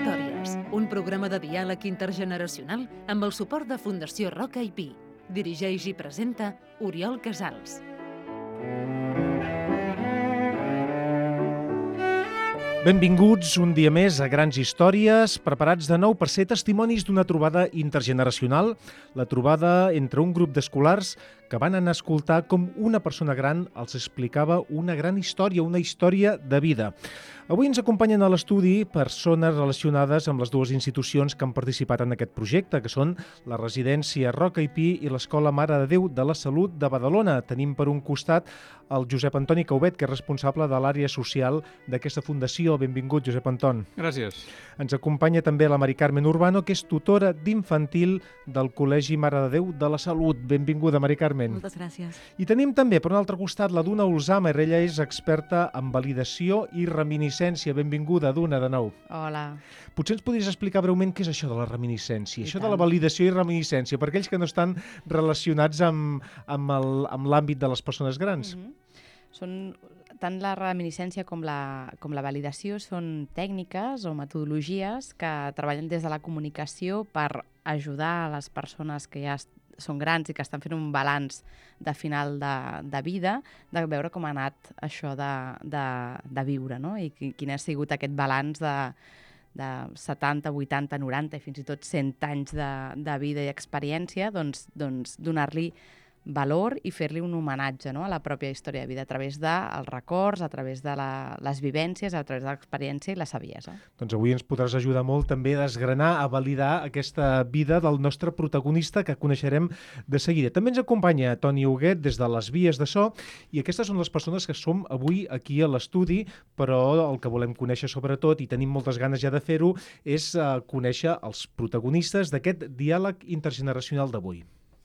Històries, un programa de diàleg intergeneracional amb el suport de Fundació Roca i Pi. Dirigeix i presenta Oriol Casals. Benvinguts un dia més a Grans Històries, preparats de nou per ser testimonis d'una trobada intergeneracional, la trobada entre un grup d'escolars que van anar a escoltar com una persona gran els explicava una gran història, una història de vida. Avui ens acompanyen a l'estudi persones relacionades amb les dues institucions que han participat en aquest projecte, que són la residència Roca i Pi i l'Escola Mare de Déu de la Salut de Badalona. Tenim per un costat el Josep Antoni Caubet, que és responsable de l'àrea social d'aquesta fundació. Benvingut, Josep Anton. Gràcies. Ens acompanya també la Mari Carmen Urbano, que és tutora d'infantil del Col·legi Mare de Déu de la Salut. Benvinguda, Mari Carmen. Moltes gràcies. I tenim també, per un altre costat, la Duna Ulzama. Ella és experta en validació i reminiscència. Benvinguda, Duna, de nou. Hola. Potser ens podries explicar breument què és això de la reminiscència, I això tant. de la validació i reminiscència, per aquells que no estan relacionats amb l'àmbit de les persones grans. Són, tant la reminiscència com la validació són tècniques o metodologies que treballen des de la comunicació per ajudar a les persones que ja són grans i que estan fent un balanç de final de vida, de veure com ha anat això de viure, no? I quin ha sigut aquest balanç de 70, 80, 90 i fins i tot 100 anys de vida i experiència, doncs donar-li valor i fer-li un homenatge, no?, a la pròpia història de vida a través dels records, a través de les vivències, a través de l'experiència i la saviesa. Doncs avui ens podràs ajudar molt també a desgranar, a validar aquesta vida del nostre protagonista que coneixerem de seguida. També ens acompanya Toni Huguet des de les vies de so i aquestes són les persones que som avui aquí a l'estudi, però el que volem conèixer sobretot, i tenim moltes ganes ja de fer-ho, és conèixer els protagonistes d'aquest diàleg intergeneracional d'avui.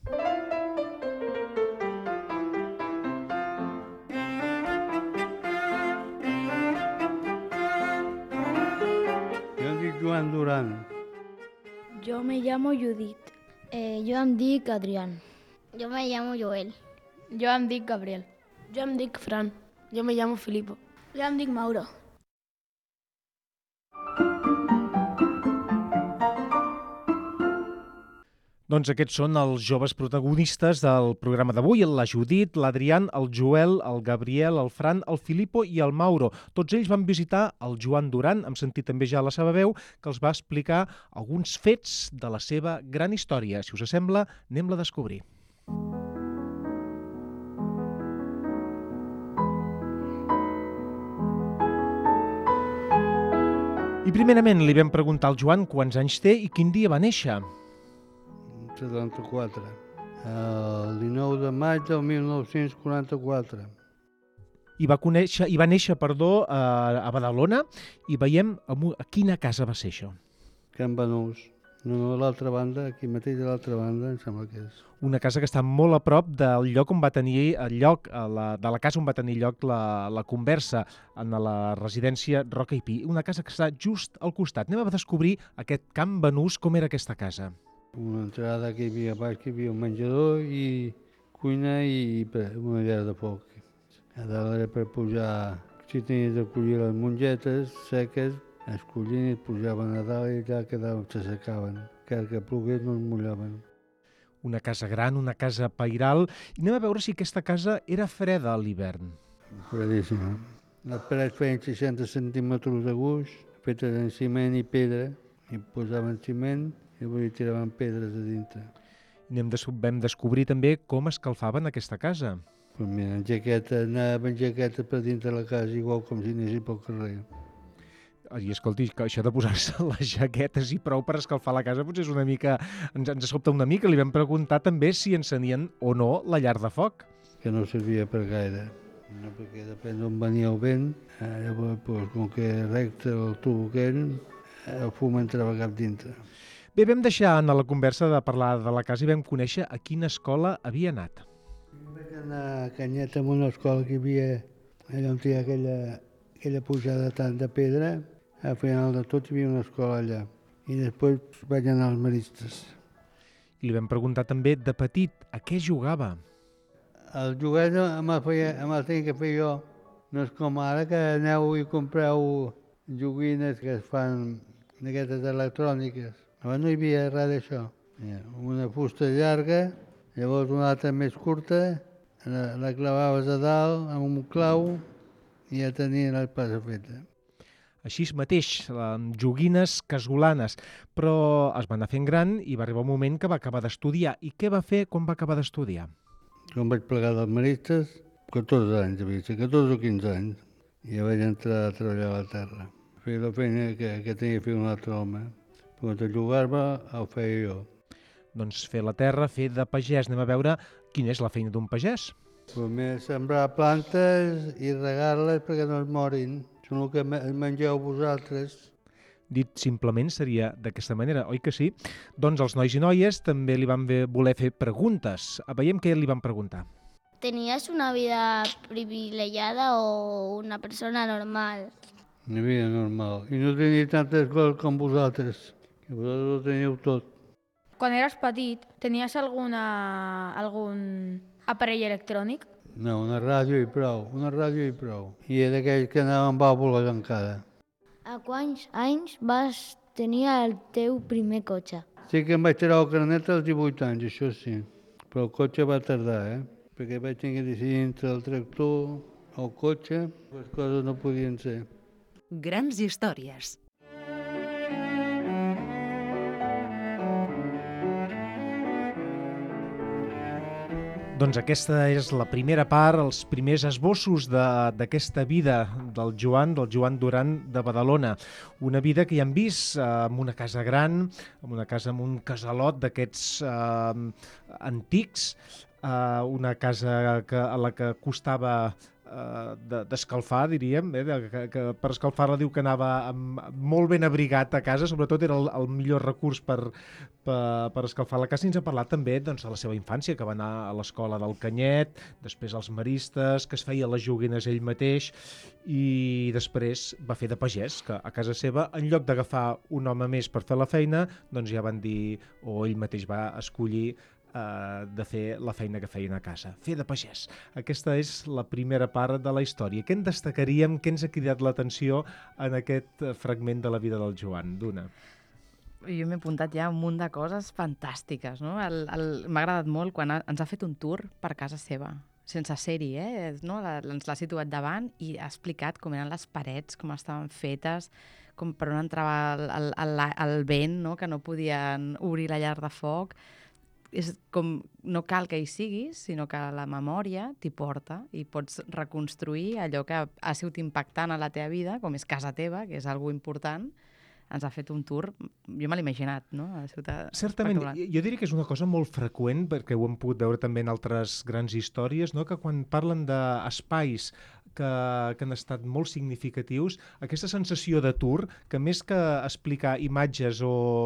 Joan Duran. Yo me llamo Judith. Jo em dic Adrián. Yo me llamo Joel. Jo em dic Gabriel. Jo em dic Fran. Yo me llamo Filipo. Jo em dic Mauro. Doncs aquests són els joves protagonistes del programa d'avui, la Judit, l'Adrián, el Joel, el Gabriel, el Fran, el Filipo i el Mauro. Tots ells van visitar el Joan Duran, hem sentit també ja la seva veu, que els va explicar alguns fets de la seva gran història. Si us sembla, anem-la a descobrir. I primerament li vam preguntar al Joan quants anys té i quin dia va néixer. 74. El 19 de maig del 1944. I va néixer, a Badalona, i veiem a quina casa va ser això. Can Banús. No, a l'altra banda, aquí mateix a l'altra banda, em sembla que és. Una casa que està molt a prop del lloc on va tenir de la casa on va tenir lloc la conversa en la residència Roca i Pi. Una casa que està just al costat. Anem a descobrir aquest Can Banús, com era aquesta casa. Una entrada que hi havia baix, que hi havia un menjador i cuina i una llar de foc. A dalt era per pujar, si tenies de collir les mongetes seques, es collien i pujaven a dalt i allà s'assecaven. Encara que plogués no es mullaven. Una casa gran, una casa pairal. I anem a veure si aquesta casa era freda a l'hivern. Fredíssima. Les parets feien 60 centímetres de gruix, fetes en ciment i pedra, i posaven ciment i avui tiraven pedres a dintre. Vam descobrir també com escalfaven aquesta casa. Pues mira, anava en jaqueta per dintre la casa, igual com si anessin pel carrer. I escolti, que això de posar-se les jaquetes i prou per escalfar la casa potser és una mica... ens sobta una mica. Li vam preguntar també si encenien o no la llar de foc. Que no servia per gaire, no, perquè depèn d'on venia el vent. Llavors, com que recte el tubo que eren, el fum entrava cap dintre. Bé, vam deixar en la conversa de parlar de la casa i vam conèixer a quina escola havia anat. Vaig anar a Canyet amb una escola que hi havia allà on hi ha aquella pujada tant de pedra. Al final de tot hi havia una escola allà. I després vaig anar als Maristes. I li vam preguntar també de petit a què jugava. El jugar amb el temps que feia jo no és com ara que aneu i compreu joguines que es fan d'aquestes electròniques. Abans no hi havia res d'això. Una fusta llarga, llavors una altra més curta, la clavaves a dalt amb un clau i ja tenien el pas feta. Així mateix, joguines casolanes, però es va anar fent gran i va arribar un moment que va acabar d'estudiar. I què va fer quan va acabar d'estudiar? Quan vaig plegar dels maristes, 14 anys, devia ser 14 o 15 anys, i ja vaig entrar a treballar a la terra. Feia la feina que tenia que fer un altre home. Quan de jugar-me, ho feia jo. Doncs fer la terra, fer de pagès. Anem a veure quina és la feina d'un pagès. Primer sembrar plantes i regar-les perquè no es morin. Són el que mengeu vosaltres. Dit simplement seria d'aquesta manera, oi que sí? Doncs els nois i noies també li van voler fer preguntes. Veiem què li van preguntar. ¿Tenías una vida privilegiada o una persona normal? Una vida normal. I no tenia tantes coses com vosaltres, que vosaltres ho teníeu tot. Quan eres petit, tenies algun aparell electrònic? No, una ràdio i prou, una ràdio i prou. I era d'aquells que anaven vàlvules encara. A quants anys vas tenir el teu primer cotxe? Sí que em vaig tirar el carnet als 18 anys, això sí. Però el cotxe va tardar, Perquè vaig tenir que decidir entre el tractor o el cotxe, les coses no podien ser. Grans històries. Doncs aquesta és la primera part, els primers esbossos d'aquesta vida del Joan Duran de Badalona. Una vida que ja hem vist en una casa gran, amb un casalot d'aquests antics, una casa a la que costava d'escalfar, diríem, que per escalfar-la diu que anava molt ben abrigat a casa, sobretot era el millor recurs per escalfar la casa. I ens ha parlat també de la seva infància, que va anar a l'escola del Canyet, després als maristes, que es feia les joguines ell mateix i després va fer de pagès, que a casa seva, en lloc d'agafar un home més per fer la feina, doncs ja van dir, o ell mateix va escollir de fer la feina que feien a casa, fer de pagès. Aquesta és la primera part de la història. Què en destacaríem, què ens ha cridat l'atenció en aquest fragment de la vida del Joan? Duna. Jo m'he apuntat ja un munt de coses fantàstiques, no? M'ha agradat molt quan ens ha fet un tour per casa seva, sense ser-hi, no? Ens l'ha situat davant i ha explicat com eren les parets, com estaven fetes, com per on entrava el vent, no? Que no podien obrir la llar de foc. És com, no cal que hi siguis, sinó que la memòria t'hi porta i pots reconstruir allò que ha sigut impactant a la teva vida, com és casa teva, que és algo important. Ens ha fet un tour, jo me l'he imaginat, no? Certament, jo diria que és una cosa molt freqüent, perquè ho hem pogut veure també en altres grans històries, no? Que quan parlen d'espais que han estat molt significatius, aquesta sensació de tour, que més que explicar imatges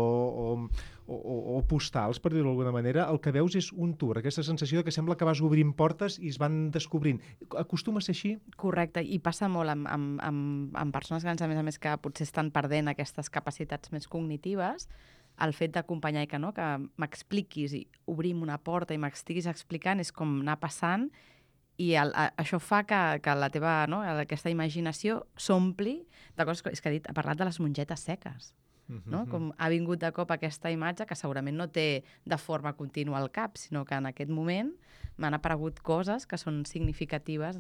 o postals, per dir-ho d'alguna manera, el que veus és un tour, aquesta sensació que sembla que vas obrint portes i es van descobrint. Acostuma a ser així? Correcte, i passa molt amb persones grans, a més, que potser estan perdent aquestes capacitats més cognitives, el fet d'acompanyar i que m'expliquis i obrim una porta i m'estiguis explicant és com anar passant i això fa que la teva, no, aquesta imaginació s'ompli de coses. És que ha parlat de les mongetes seques. No? Com ha vingut de cop aquesta imatge que segurament no té de forma contínua al cap, sinó que en aquest moment m'han aparegut coses que són significatives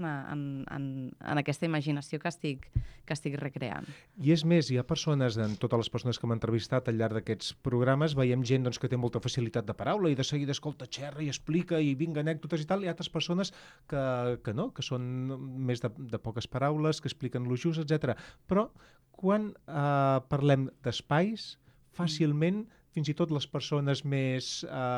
en aquesta imaginació que estic recreant. I és més, hi ha persones, en totes les persones que m'han entrevistat al llarg d'aquests programes, veiem gent que té molta facilitat de paraula i de seguida escolta, xerra i explica i vinga anècdotes i tal, i altres persones que no, que són més de poques paraules, que expliquen lo just, etc. Però quan parlem d'espais, fàcilment, fins i tot les persones més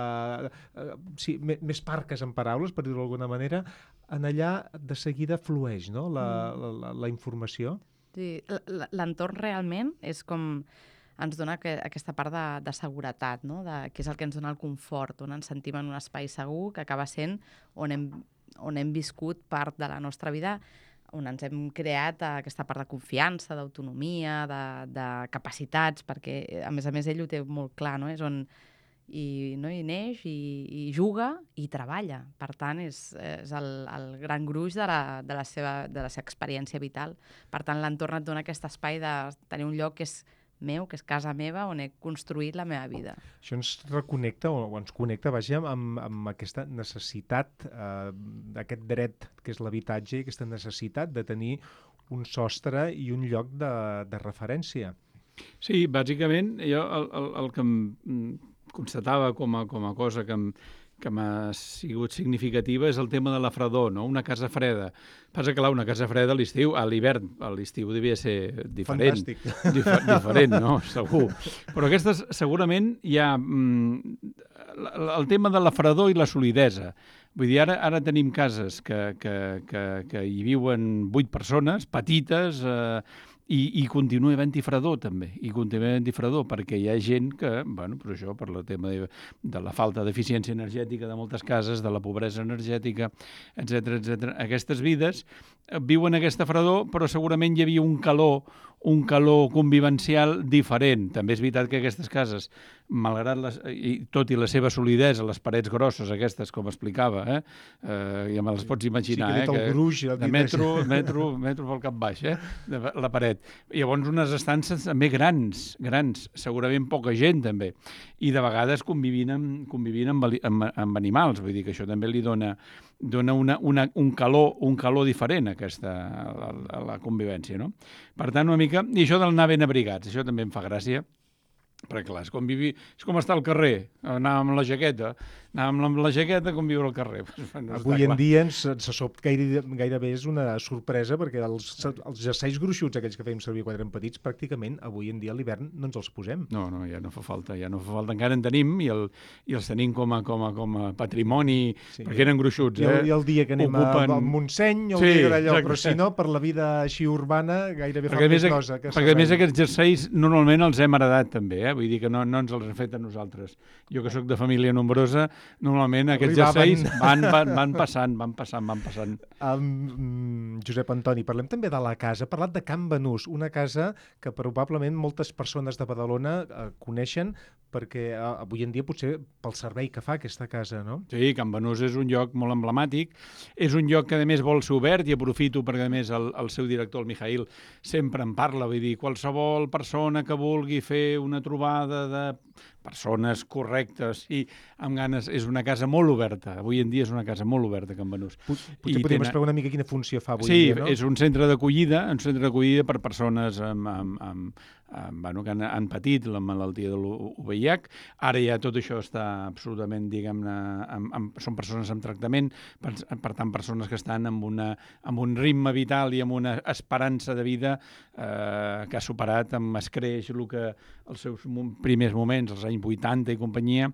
parques en paraules, per dir-ho d'alguna manera, en allà de seguida flueix, no? la informació. Sí, l'entorn realment és com ens dona aquesta part de seguretat, no? Que és el que ens dona el confort, on ens sentim en un espai segur, que acaba sent on hem viscut part de la nostra vida, on ens hem creat aquesta part de confiança, d'autonomia, de capacitats, perquè, a més, ell ho té molt clar, no? És on hi neix, i juga, i treballa. Per tant, és el gran gruix de la seva experiència vital. Per tant, l'entorn et dona aquest espai de tenir un lloc que és meu, que és casa meva, on he construït la meva vida. Això ens reconnecta o ens connecta, vaja, amb aquesta necessitat, d'aquest dret que és l'habitatge i aquesta necessitat de tenir un sostre i un lloc de referència. Sí, bàsicament, jo el que constatava com a cosa que m'ha sigut significativa és el tema de la fredor, no? Una casa freda. Passa que, clar, una casa freda a l'estiu, a l'hivern, a l'estiu devia ser diferent. Fantàstic. Diferent, no? Segur. Però aquestes, segurament, hi ha el tema de la fredor i la solidesa. Vull dir, ara tenim cases que hi viuen 8 persones, petites, i continua havent-hi fredor, també. I continua havent-hi fredor, perquè hi ha gent que, bueno, per això, per el tema de la falta d'eficiència energètica de moltes cases, de la pobresa energètica, etc. Aquestes vides viuen aquesta fredor, però segurament hi havia un calor convivencial diferent. També és veritat que aquestes cases, malgrat tot i la seva solidesa, les parets grosses aquestes, com explicava, ja me les pots imaginar, sí, que el gruix, de metro pel cap baix, de la paret. Llavors unes estances també grans, segurament poca gent també, i de vegades convivint amb animals, vull dir que això també li dona un calor diferent a la convivència, no? Per tant, una mica, i això d'anar ben abrigats, això també em fa gràcia, perquè clar, és com estar al carrer, anàvem amb la jaqueta com viure al carrer. Avui en dia se sap gairebé és una sorpresa, perquè els jerseis gruixuts, aquells que fèiem servir quan érem petits, pràcticament avui en dia a l'hivern no ens els posem. No, ja no fa falta, encara en tenim i els tenim com a patrimoni, perquè eren gruixuts. I el dia que anem al Montseny, el dia d'allò, però si no, per la vida així urbana, gairebé fa més cosa. Perquè a més aquests jerseis normalment els hem heredat també, vull dir que no ens els hem fet a nosaltres. Jo que sóc de família nombrosa, normalment aquests jerseis van passant. Josep Antoni, parlem també de la casa. Ha parlat de Can Banús, una casa que probablement moltes persones de Badalona coneixen perquè avui en dia potser pel servei que fa aquesta casa, no? Sí, Can Banús és un lloc molt emblemàtic, és un lloc que a més vol ser obert i aprofito perquè a més el seu director, el Mijail, sempre en parla, vull dir, qualsevol persona que vulgui fer una trobada de persones correctes i amb ganes, és una casa molt oberta. Avui en dia és una casa molt oberta, Can Banús. Potser podríem explicar una mica quina funció fa avui en dia, no? Sí, és un centre d'acollida per persones que han patit la malaltia de l'UVIH. Ara ja tot això està absolutament, diguem-ne, són persones amb tractament, per tant, persones que estan amb un ritme vital i amb una esperança de vida que ha superat amb escreix el que els seus primers moments, els anys 80 i companyia,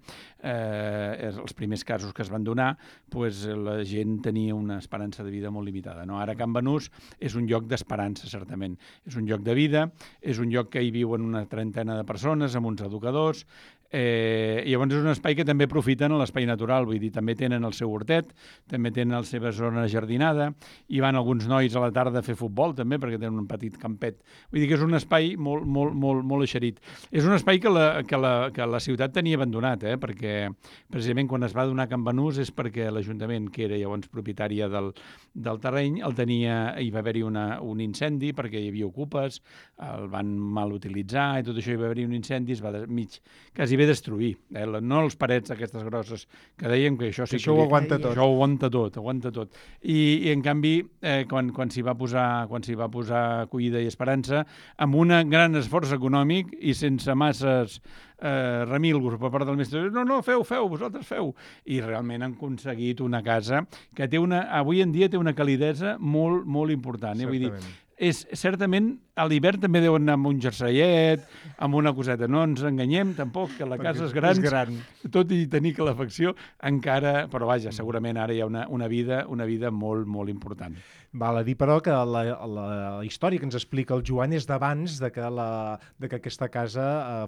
els primers casos que es van donar, la gent tenia una esperança de vida molt limitada. Ara Can Banús és un lloc d'esperança, certament. És un lloc de vida, és un lloc que hi viuen una trentena de persones amb uns educadors, i llavors és un espai que també aprofiten a l'espai natural, vull dir, també tenen el seu hortet, també tenen la seva zona jardinada, i van alguns nois a la tarda a fer futbol també, perquè tenen un petit campet. Vull dir que és un espai molt eixerit. És un espai que la ciutat tenia abandonat, perquè precisament quan es va donar Can Banús és perquè l'Ajuntament, que era llavors propietària del terreny, hi va haver-hi un incendi perquè hi havia ocupes, el van mal utilitzar i tot això, hi va haver-hi un incendi, es va quasi bé destruir. No els parets aquestes grosses que dèiem que això sí que... Això ho aguanta tot. Això ho aguanta tot. I en canvi, quan s'hi va posar acollida i esperança, amb un gran esforç econòmic i sense masses remilgos per part del mestre, no, feu, vosaltres feu. I realment han aconseguit una casa que avui en dia té una calidesa molt important. Vull dir, certament a l'hivern també deuen anar amb un jerseiet, amb una coseta. No ens enganyem tampoc, que la casa és gran. Tot i tenir calefacció, encara... Però vaja, segurament ara hi ha una vida molt important. Val a dir, però, que la història que ens explica el Joan és d'abans de que aquesta casa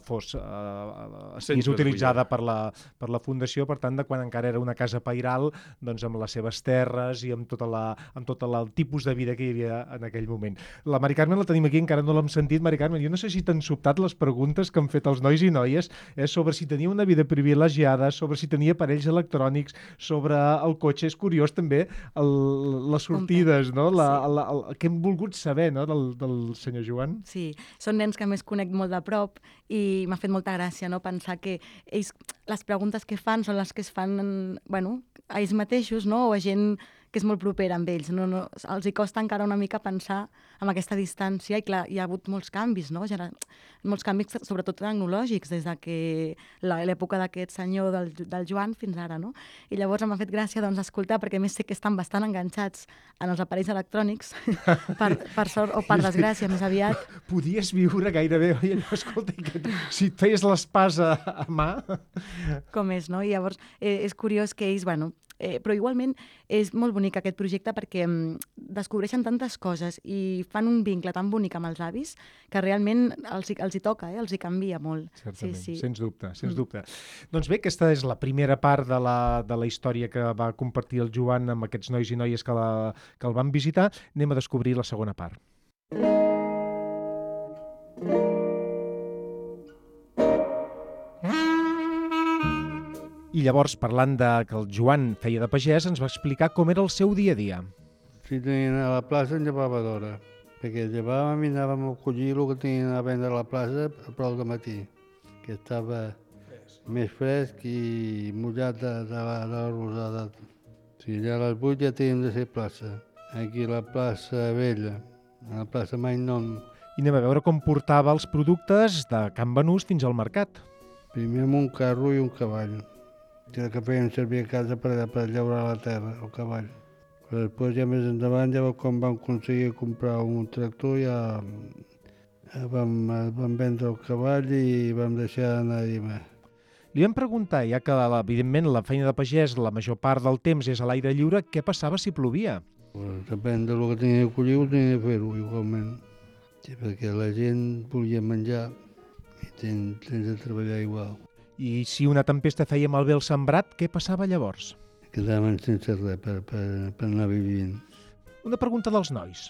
estigués utilitzada per la Fundació, per tant, de quan encara era una casa pairal, doncs amb les seves terres i amb tot el tipus de vida que hi havia en aquell moment. La Mari Carmen la tenim aquí, encara no l'hem sentit. Mari Carmen, jo no sé si t'han sobtat les preguntes que han fet els nois i noies sobre si tenia una vida privilegiada, sobre si tenia aparells electrònics, sobre el cotxe. És curiós també les sortides, no? Què hem volgut saber, no? del senyor Joan. Sí, són nens que més conec molt de prop i m'ha fet molta gràcia, no?, pensar que ells, les preguntes que fan són les que es fan, bueno, a ells mateixos, no?, o a gent que és molt propera amb ells. No, els hi costa encara una mica pensar amb aquesta distància i, clar, hi ha hagut molts canvis, no? Molts canvis, sobretot tecnològics, des de que l'època d'aquest senyor del Joan fins ara, no? I llavors m'ha fet gràcia, doncs, escoltar, perquè a més sé que estan bastant enganxats en els aparells electrònics, per sort o per desgràcia, més aviat. Podies viure gairebé, oi? Allò, escolta, si et feies l'espasa a mà... Com és, no? I llavors és curiós que ells, bueno, però igualment és molt bonic aquest projecte perquè descobreixen tantes coses i fan un vincle tan bonic amb els avis que realment els hi toca, els hi canvia molt. Certament, sí. Sens dubte, sens dubte. Doncs bé, aquesta és la primera part de la història que va compartir el Joan amb aquests nois i noies que el van visitar. Anem a descobrir la segona part. I llavors, parlant que el Joan feia de pagès, ens va explicar com era el seu dia a dia. Si tenien a la plaça, en llevava d'hora, perquè llevàvem i anàvem a collir el que tenien a vendre a la plaça a prop de matí, que estava més fresc i mullat de la rosada. Si allà a les 8 ja teníem de ser plaça. Aquí a la plaça Vella, a la plaça Mainnom. I anem a veure com portava els productes de Can Banús fins al mercat. Primer amb un carro i un cavall, que feien servir a casa per llaurar la terra, el cavall. Però després, ja més endavant, ja quan vam aconseguir comprar un tractor, ja vam vendre el cavall i vam deixar anar-hi més. Li vam preguntar, ja que evidentment la feina de pagès la major part del temps és a l'aire lliure, què passava si plovia? Depèn del que tenia de collir, ho tenia de fer-ho igualment. Sí, perquè la gent volia menjar i tens de treballar igual. I si una tempesta feia malbé el sembrat, què passava llavors? Quedàvem sense res per anar vivint. Una pregunta dels nois.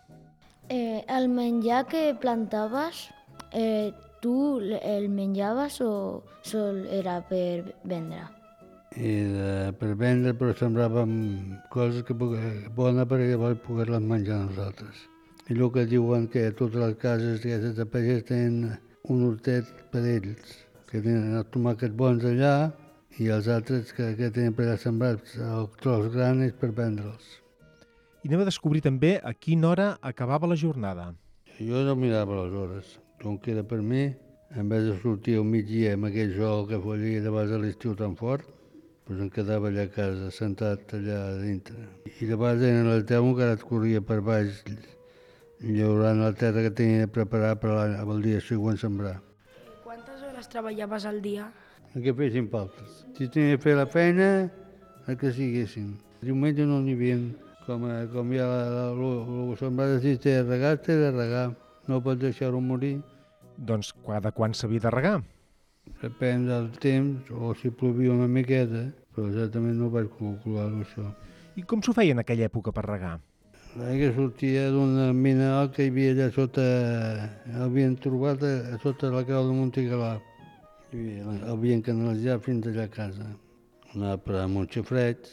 El menjar que plantaves, tu el menjaves o sol era per vendre? Era per vendre, però sembràvem coses que bones per llavors poder-les menjar nosaltres. I el que diuen que totes les cases aquestes de pagès tenen un hortet per ells, que tenen els tomàquets bons allà i els altres que tenen per allà sembrats, el tros gran és per vendre'ls. I anem a descobrir també a quina hora acabava la jornada. Jo no mirava les hores. Com que era per mi, en vez de sortir al migdia amb aquell sol que folia llavors a l'estiu tan fort, doncs em quedava allà a casa, sentat allà dintre. I llavors en el terme que ara et corria per baix, llaurant la terra que tenia de preparar per el dia següent sembrar. Quantes hores treballaves al dia? El que fessin faltes. Si tenia de fer la feina, el que siguessin. Diumenge no n'hi havia. Com ja el sembrar de té de regar. No pots deixar-ho morir. Doncs cada quan s'havia de regar? Depèn del temps, o si plovia una miqueta, però exactament no vaig calcular això. I com s'ho feia en aquella època per regar? L'aigua sortia d'una mineral que hi havia allà sota, l'havien trobat a sota la creu de Montigalà. L'havien canalitzat fins allà a casa. Anava a parar amb un xafreig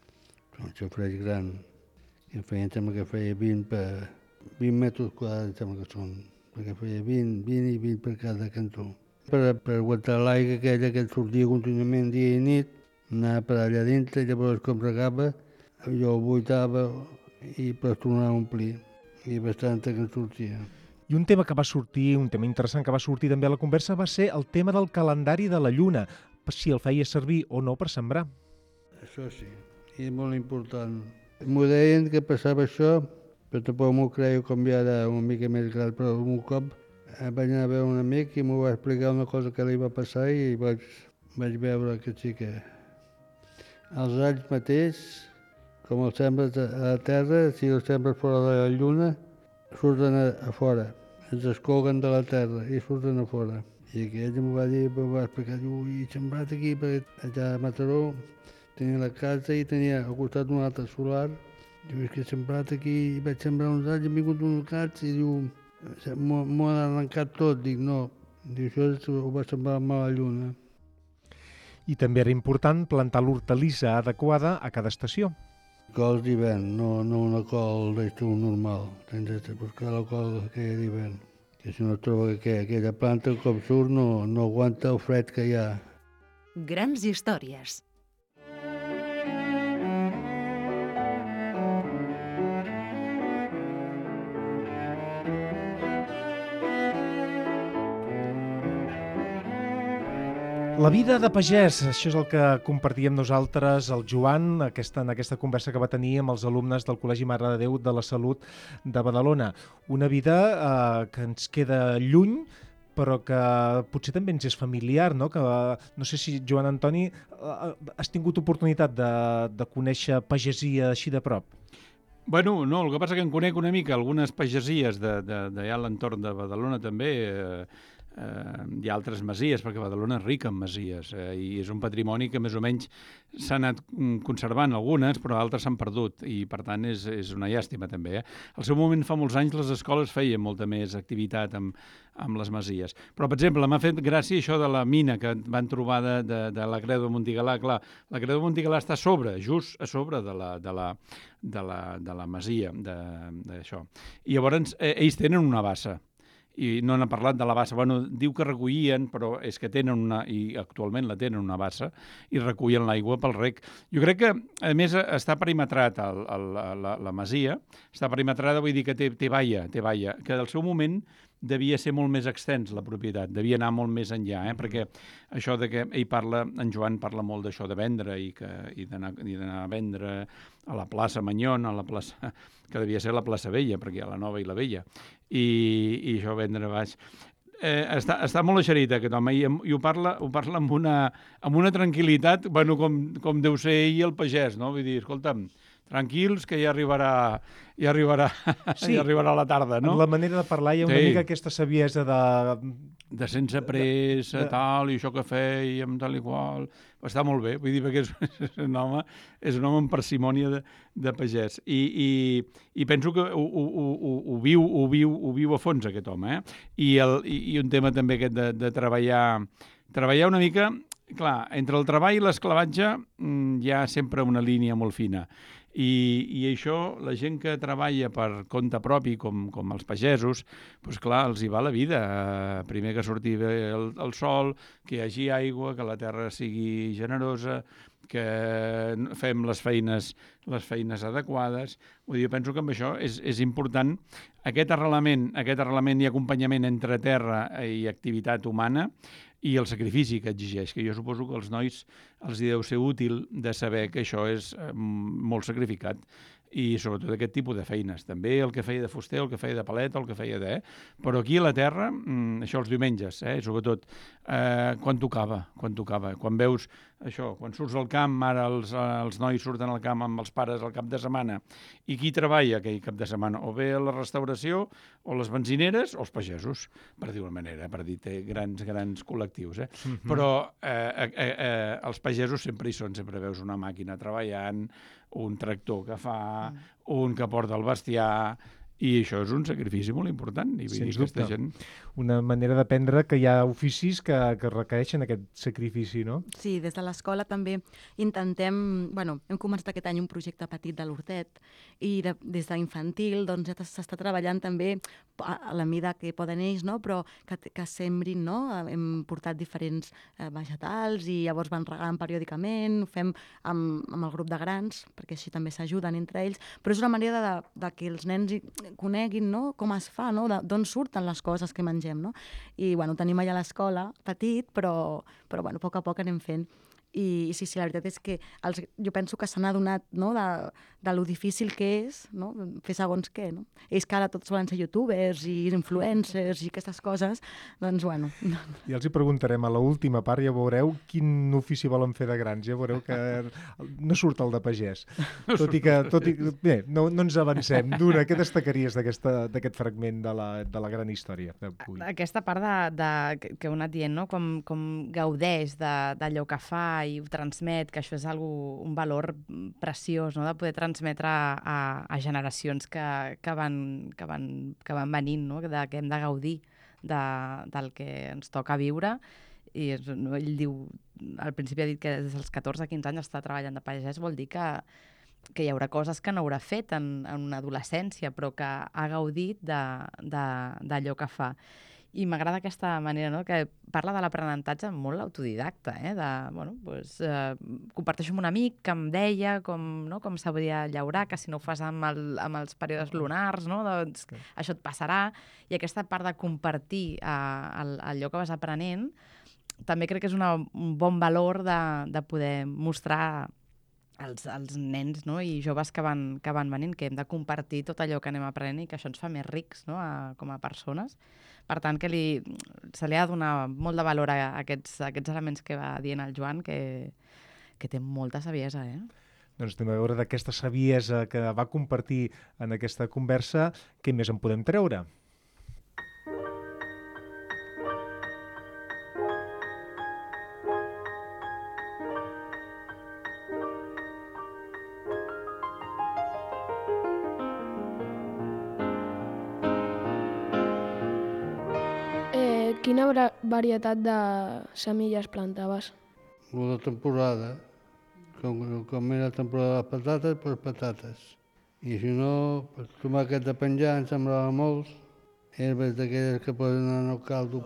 gran, que feia 20 metres quadrats, sembla que són, perquè feia 20 i 20 per cada cantó. Per aguantar l'aigua aquella que sortia contínuament dia i nit, anava per allà dintre, llavors com regava, jo ho buitava i per tornar a omplir, i bastanta que en sortia. I un tema que va sortir, un tema interessant que va sortir també a la conversa va ser el tema del calendari de la lluna, si el feia servir o no per sembrar. Això sí, i és molt important. M'ho deien que passava això, però tampoc m'ho creia com ja era una mica més gran, però un cop vaig anar a veure un amic i m'ho va explicar una cosa que li va passar i vaig veure que sí que els alls mateix, com els sembres a la terra, si els sembres fora de la lluna, surten a fora, ens escolguen de la terra i surten a fora. I aquell m'ho va dir, m'ho va explicar, diu, i sembrat aquí, perquè allà a Mataró tenia la casa i tenia al costat un altre solar Diu, és que he sembrat aquí, vaig sembrar uns alls, han vingut uns gats i diu, m'ho han arrencat tot. Dic, no, diu, això ho va sembrar a la lluna. I també era important plantar l'hortalissa adequada a cada estació. Cols d'hivern, no una col d'estiu normal. Tens de buscar la col aquella d'hivern. Que si no troba que aquella planta, com surt, no aguanta el fred que hi ha. Grans històries. La vida de pagès, això és el que compartíem nosaltres, el Joan, en aquesta conversa que va tenir amb els alumnes del Col·legi Mare de Déu de la Salut de Badalona. Una vida que ens queda lluny, però que potser també ens és familiar, no? Que, no sé si, Joan Antoni, has tingut oportunitat de conèixer pagesia així de prop? Bueno, no, el que passa que en conec una mica algunes pagesies d'allà a l'entorn de Badalona també. Hi ha altres masies, perquè Badalona és rica en masies, i és un patrimoni que més o menys s'ha anat conservant algunes, però altres s'han perdut, i per tant és una llàstima també. Al seu moment, fa molts anys, les escoles feien molta més activitat amb les masies. Però, per exemple, m'ha fet gràcia això de la mina que van trobar de la Creu de Montigalà. Clar, la Creu de Montigalà està a sobre, just a sobre de la masia, d'això. I llavors ells tenen una bassa, i no n'ha parlat de la bassa. Bueno, diu que recollien, però és que tenen i actualment la tenen una bassa, i recullen l'aigua pel rec. Jo crec que, a més, està perimetrat la masia, està perimetrada, vull dir que té valla, que al seu moment devia ser molt més extens, la propietat, devia anar molt més enllà, perquè això de que en Joan parla molt d'això de vendre i d'anar a vendre a la plaça Manyon, a la plaça, que devia ser la plaça Vella, perquè hi ha la Nova i la Vella, i això vendre baix. Està molt eixerit aquest home, i ho parla amb una tranquil·litat, bueno, com deu ser ell el pagès, no? Vull dir, escolta'm, tranquils, que ja arribarà la tarda, no? En la manera de parlar hi ha una mica aquesta saviesa de sense pressa, tal, i això que fèiem, tal i qual. Està molt bé, vull dir, perquè és un home amb parsimònia de pagès. I penso que ho viu a fons, aquest home, I un tema també aquest de treballar una mica. Clar, entre el treball i l'esclavatge hi ha sempre una línia molt fina. I això, la gent que treballa per compte propi, com els pagesos, doncs clar, els hi va la vida. Primer que surti el sol, que hi hagi aigua, que la terra sigui generosa, que fem les feines adequades. Vull dir, jo penso que amb això és important aquest arrelament i acompanyament entre terra i activitat humana, i el sacrifici que exigeix, que jo suposo que als nois els deu ser útil de saber que això és molt sacrificat, i sobretot aquest tipus de feines. També el que feia de fuster, el que feia de paleta, el que feia de... Però aquí a la terra, això els diumenges, sobretot, quan tocava. Quan veus això, quan surts al camp, ara els nois surten al camp amb els pares al cap de setmana, i qui treballa aquell cap de setmana? O bé la restauració, o les benzineres, o els pagesos, per dir una manera, per dir, té grans col·lectius. Però els pagesos sempre hi són, sempre veus una màquina treballant, un tractor que fa, un que porta el bestiar, i això és un sacrifici molt important. I vull dir, aquesta gent... Una manera d'aprendre que hi ha oficis que requereixen aquest sacrifici, no? Sí, des de l'escola també intentem... hem començat aquest any un projecte petit de l'hortet, i des d'infantil doncs, ja s'està treballant també a la mida que poden ells, no? Però que sembrin, no? Hem portat diferents vegetals i llavors van regant periòdicament, ho fem amb el grup de grans, perquè així també s'ajuden entre ells, però és una manera de que els nens coneguin, no? Com es fa, no? D'on surten les coses que mengem, no? I tenim allà a l'escola, petit, però a poc a poc anem fent. I sí, la veritat és que jo penso que s'han adonat, no? de lo difícil que és, no? Fer segons què, no? Ells que ara tots volen ser youtubers i influencers i aquestes coses, doncs Ja els hi preguntarem a l'última part, ja veureu quin ofici volen fer de grans, ja veureu que no surt el de pagès. Tot i que bé, no ens avancem. Duna, què destacaries d'aquest fragment de la gran història d'avui? Aquesta part que heu anat dient, no? Com gaudeix d'allò que fa i ho transmet, que això és un valor preciós, no?, de poder transmetre a generacions que van venint, no?, que hem de gaudir del que ens toca viure. I ell diu, al principi ha dit que des dels 14-15 anys està treballant de pagès, vol dir que hi haurà coses que no haurà fet en una adolescència, però que ha gaudit d'allò que fa. I m'agrada aquesta manera, no?, que parla de l'aprenentatge molt autodidacta, comparteixo amb un amic que em deia com s'hauria de llaurar, que si no ho fas amb els períodes lunars, no?, doncs això et passarà. I aquesta part de compartir allò que vas aprenent també crec que és un bon valor de poder mostrar als nens, no?, i joves que van venint, que hem de compartir tot allò que anem aprenent i que això ens fa més rics, no?, com a persones. Per tant, que se li ha de donar molt de valor a aquests elements que va dient el Joan, que té molta saviesa, Doncs anem a veure d'aquesta saviesa que va compartir en aquesta conversa, què més en podem treure? Quina varietat de semilles plantaves? La temporada. Com era la temporada de patates, doncs patates. I si no, tomàquet de penjar en sembrava molts, herbes d'aquelles que poden anar en el caldo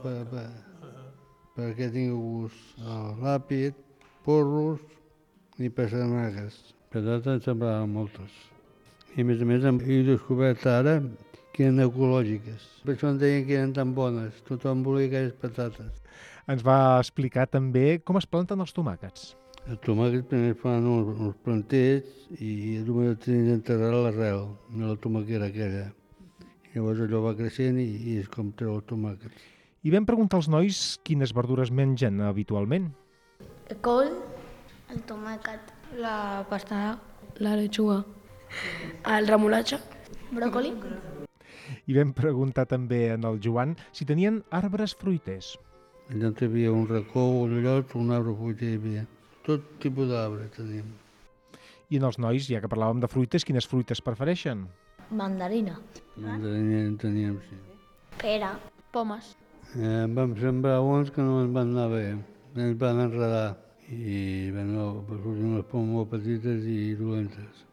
perquè tingui gust. Làpid, porros i passamagues. Patates en sembrava moltes. I a més he descobert ara que eren ecològiques. Per això em deien que eren tan bones. Tothom volia aquelles patates. Ens va explicar també com es planten els tomàquets. Els tomàquets primer fan uns planters i només tenen d'enterrar l'arrel de la tomaquera aquella. Llavors allò va creixent i és com treu els tomàquets. I vam preguntar als nois quines verdures mengen habitualment. El col, el tomàquet, la pasta, la lechuga, el remolatge, bròcoli. I vam preguntar també al Joan si tenien arbres fruiters. Allà hi havia un racó, un llot, un arbre fruiter hi havia. Tot tipus d'arbre teníem. I en els nois, ja que parlàvem de fruites, quines fruites prefereixen? Mandarina. Mandarina en teníem, sí. Pera. Pomes. Vam sembrar uns que no ens van anar bé, ens van enredar i van sortir unes pomes molt petites i dolentes.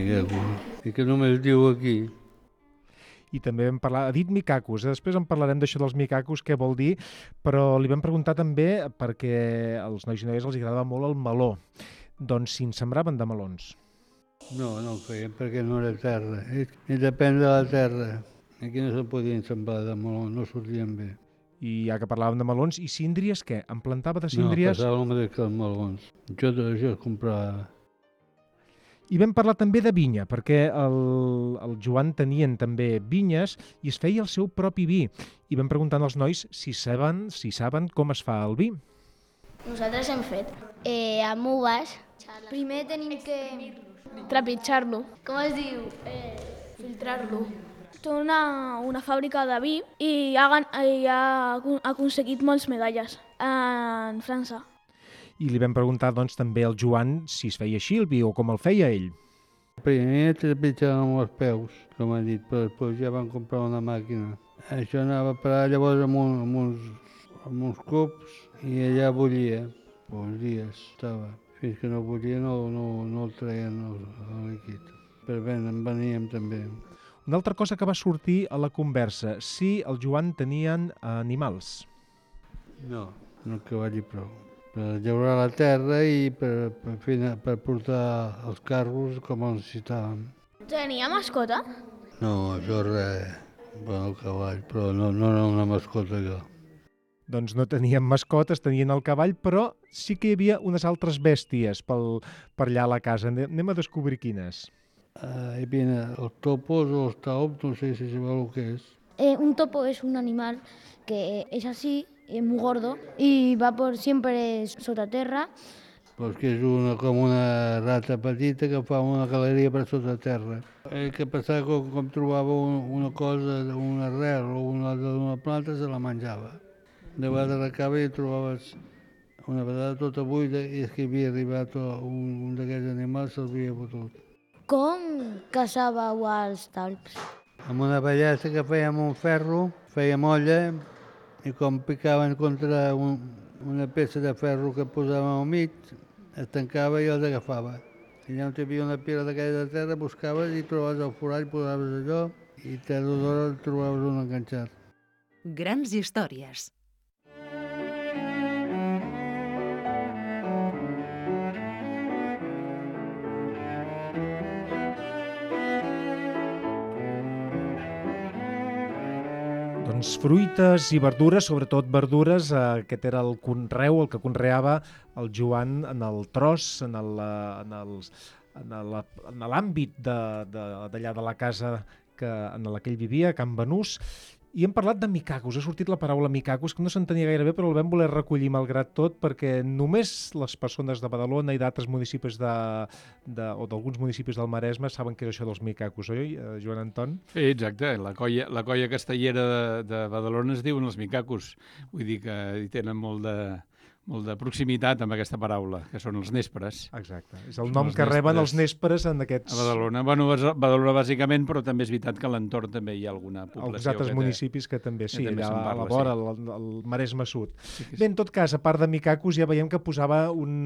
I que només diu aquí. I també vam parlar, ha dit micacos, després en parlarem d'això dels micacos, què vol dir, però li vam preguntar també perquè als nois i noies els agradava molt el meló. Doncs si en sembraven de melons. No en feien perquè no era terra. I depèn de la terra. Aquí no se'n podien sembrar de melons, no sortien bé. I ja que parlàvem de melons, i síndries què? En plantava de síndries? No, passava el mateix que els melons. Jo tot això es comprava. I vam parlar també de vinya, perquè el Joan tenien també vinyes i es feia el seu propi vi. I vam preguntar als nois si saben com es fa el vi. Nosaltres hem fet amb uves. Primer tenim que trepitjar-lo. Com es diu? Filtrar-lo. Té una fàbrica de vi i ha aconseguit moltes medalles en França. I li vam preguntar doncs, també al Joan si es feia així el vi o com el feia ell. Primer trepitjàvem amb els peus, com ha dit, però després ja van comprar una màquina. Això anava a parar llavors amb uns cups i allà bullia. Uns dies estava. Fins que no bullia no el treien el líquid. Però bé, en veníem també. Una altra cosa que va sortir a la conversa, si el Joan tenien animals. No cavalli prou. Per llaurar la terra i per portar els carros com els necessitàvem. Tenia mascota? No, això res. Bueno, el cavall, però no era una mascota jo. Doncs no tenien mascotes, tenien el cavall, però sí que hi havia unes altres bèsties per allà a la casa. Anem a descobrir quines. Hi havia els topos o els taups, no sé si sabeu el que és. Un topo es un animal que es así, es muy gordo y va por siempre sota terra. Pues que és com una rata petita que fa una galeria per sota terra. El que passava com trobava una cosa, una arrel o una planta, se la menjava. De vegades a la cava hi trobaves una patata tota buida i és que havia arribat un d'aquests animals se'ls havia fotut. Com caçàveu els talps? Amb una ballesta que fèiem un ferro, fèiem olla i com picaven contra una peça de ferro que posàvem al mig, es tancava i els agafava. I allà on hi havia una pila d'aquella de terra, buscaves i trobaves el forat, posaves allò i tarda d'hora el trobaves un enganxat. Grans històries. Doncs fruites i verdures, sobretot verdures, aquest era el conreu, el que conreava el Joan en el tros, en l'àmbit d'allà de la casa en la que ell vivia, a Can Banús. I hem parlat de micacos, ha sortit la paraula micacos, que no s'entenia gaire bé, però el vam voler recollir malgrat tot, perquè només les persones de Badalona i d'altres municipis o d'alguns municipis del Maresme saben què és això dels micacos, oi, Joan Anton? Sí, exacte. La colla castellera de Badalona es diuen els micacos. Vull dir que hi tenen molt de proximitat amb aquesta paraula, que són els nèsperes. Exacte. És el nom que reben els nèsperes en aquests... A Badalona. Bueno, Badalona bàsicament, però també és veritat que a l'entorn també hi ha alguna població. Els altres municipis que també, sí, allà a la vora, al Maresme Sud. Sí. Bé, en tot cas, a part de micacos, ja veiem que posava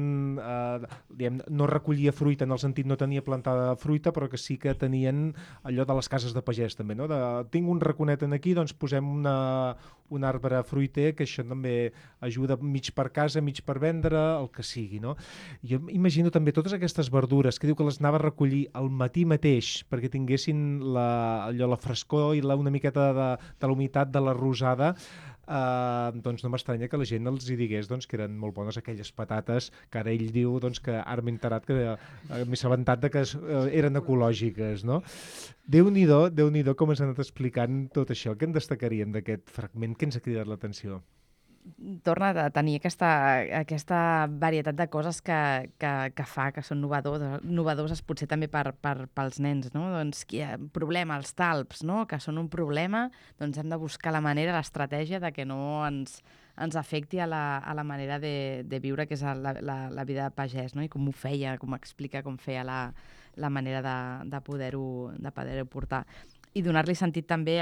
no recollia fruita, en el sentit no tenia plantada fruita, però que sí que tenien allò de les cases de pagès, també, no? Tinc un raconet aquí, doncs posem un arbre fruiter, que això també ajuda mig per casa, mig per vendre, el que sigui, no? Jo imagino també totes aquestes verdures que diu que les anava a recollir al matí mateix perquè tinguessin la frescor i una miqueta de la humitat de la rosada. Doncs no m'estranya que la gent els hi digués que eren molt bones aquelles patates que ara ell diu que ara m'he enterat que m'he assabentat de que eren ecològiques, no? Déu-n'hi-do com ens han anat explicant tot això. Què en destacaríem d'aquest fragment? Què ens ha cridat l'atenció? Torna a tenir aquesta varietat de coses que fa, que són novedoses potser també pels nens, no? Doncs problema, els talps, no? Que són un problema, doncs hem de buscar la manera, l'estratègia de que no ens afecti a la manera de viure, que és la vida de pagès, no? I com ho feia, com explica com feia la manera de poder-ho portar. I donar-li sentit també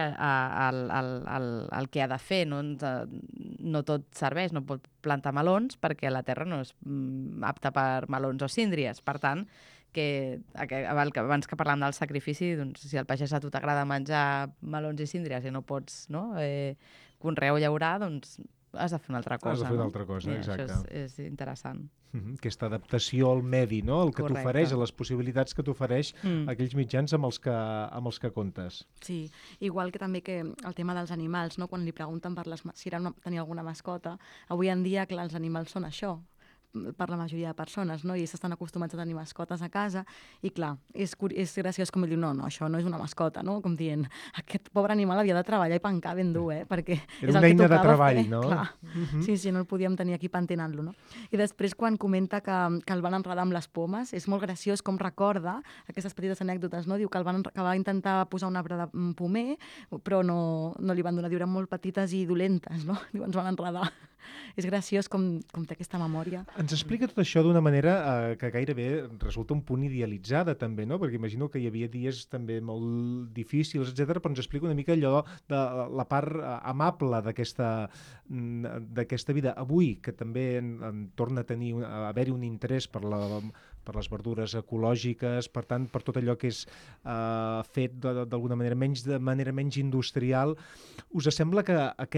al que ha de fer. No tot serveix, no pot plantar melons perquè la terra no és apta per melons o síndries. Per tant, abans que parlàvem del sacrifici, doncs, si al pagès a tu t'agrada menjar melons i síndries i no pots conrear o llaurar, doncs has de fer una altra cosa. Has de fer una altra cosa, exacte. Això és interessant. Aquesta adaptació al medi, no? El que t'ofereix, a les possibilitats que t'ofereix aquells mitjans amb els que comptes. Sí, igual que també que el tema dels animals, no? Quan li pregunten si tenia alguna mascota, avui en dia, clar, els animals són això, per la majoria de persones, no? I s'estan acostumats a tenir mascotes a casa i clar, és graciós com ell diu, no, això no és una mascota, no? Com dient, aquest pobre animal havia de treballar i pencar ben dur, perquè era una eina de treball, no? Clar. Sí, no el podíem tenir aquí pentinant-lo, no? I després quan comenta que el van enredar amb les pomes, és molt graciós com recorda aquestes petites anècdotes, no? Diu que va intentar posar un arbre de pomer, però no li van donar, diu, eren molt petites i dolentes, no? Diu, ens van enredar. És graciós com té aquesta memòria. Ens explica tot això d'una manera que gairebé resulta un punt idealitzada també, no? Perquè imagino que hi havia dies també molt difícils, etc, però ens explica una mica allò de la part amable d'aquesta vida. Avui, que també en torna a haver-hi un interès per les verdures ecològiques, per tant, per tot allò que és fet d'alguna manera de manera menys industrial, us sembla que